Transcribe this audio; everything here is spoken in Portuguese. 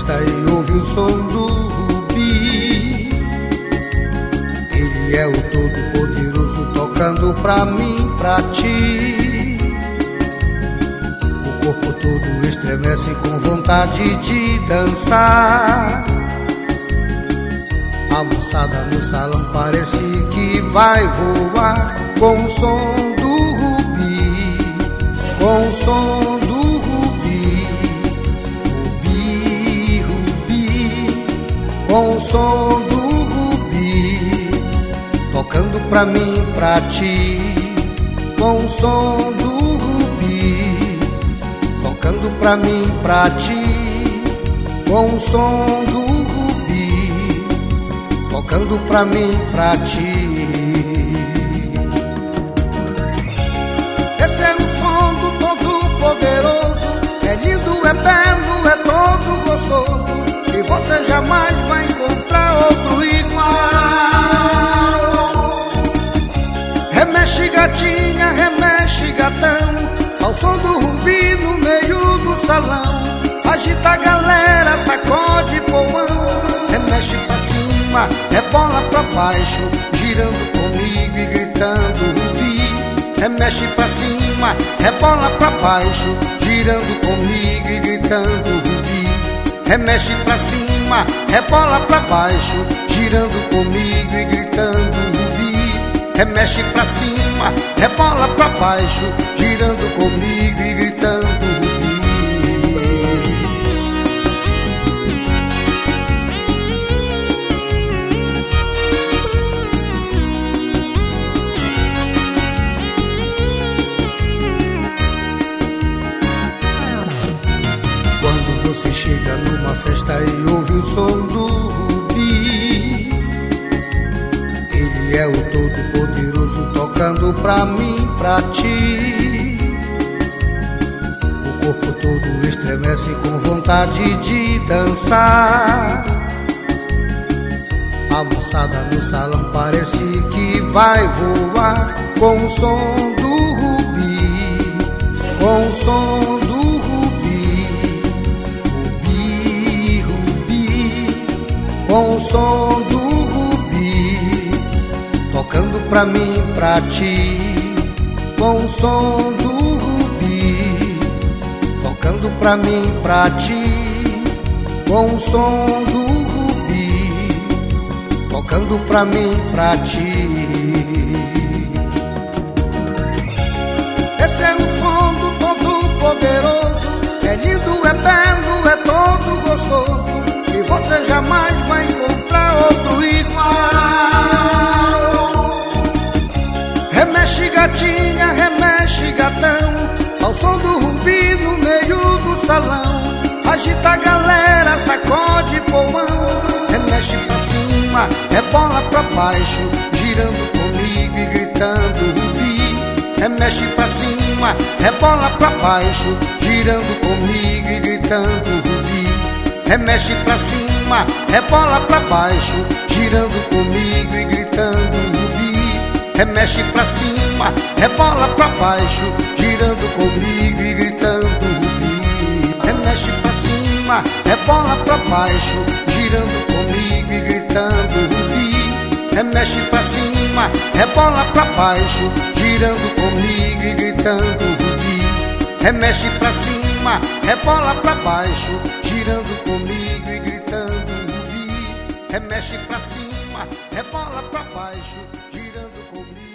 festa e ouve o som do rubi. Ele é o todo-poderoso tocando pra mim, pra ti. O corpo todo estremece com vontade de dançar. A moçada no salão parece que vai voar com o som do rubi, com o som do rubi, rubi, rubi, com o som do rubi, tocando pra mim, pra ti, com o som do rubi, tocando pra mim, pra ti, com o som do rubi, tocando pra mim, pra ti. Esse é o som do Todo-Poderoso, é lindo, é belo, é todo gostoso, e você jamais vai encontrar outro igual. Remexe gatinha, remexe gatão, ao som do rubi no meio do salão. Agita a galera, sacode povão, remexe pra cima, rebola pra baixo, girando comigo e gritando rubi. Remexe pra cima, rebola pra baixo, girando comigo e gritando rubi. Remexe pra cima, rebola pra baixo, girando comigo e gritando rubi. Remexe pra cima, rebola pra baixo, girando comigo e gritando rubi. Você chega numa festa e ouve o som do rubi. Ele é o todo-poderoso tocando pra mim, pra ti. O corpo todo estremece com vontade de dançar. A moçada no salão parece que vai voar com o som do rubi, com o som do com o som do rubi, tocando pra mim, pra ti, com o som do rubi, tocando pra mim, pra ti, com o som do rubi, tocando pra mim, pra ti. Esse é o som do Todo-Poderoso, é lindo, é belo, é todo gostoso, e você jamais vai encontrar outro igual. Remexe gatinha, remexe gatão, ao som do rubi no meio do salão. Agita a galera, sacode povão, remexe pra cima, rebola pra baixo, girando comigo e gritando rubi. Remexe pra cima, rebola pra baixo, girando comigo e gritando rubi. Remexe pra cima, rebola pra baixo, girando comigo e gritando rubi. Remexe pra cima, rebola pra baixo, girando comigo e gritando rubi. Remexe pra cima, rebola pra baixo, girando comigo e gritando rubi. Remexe pra cima, rebola pra baixo, girando comigo e gritando rubi. Remexe pra cima, rebola pra baixo, girando comigo e gritando rubi. Remexe pra cima, rebola pra baixo, girando comigo.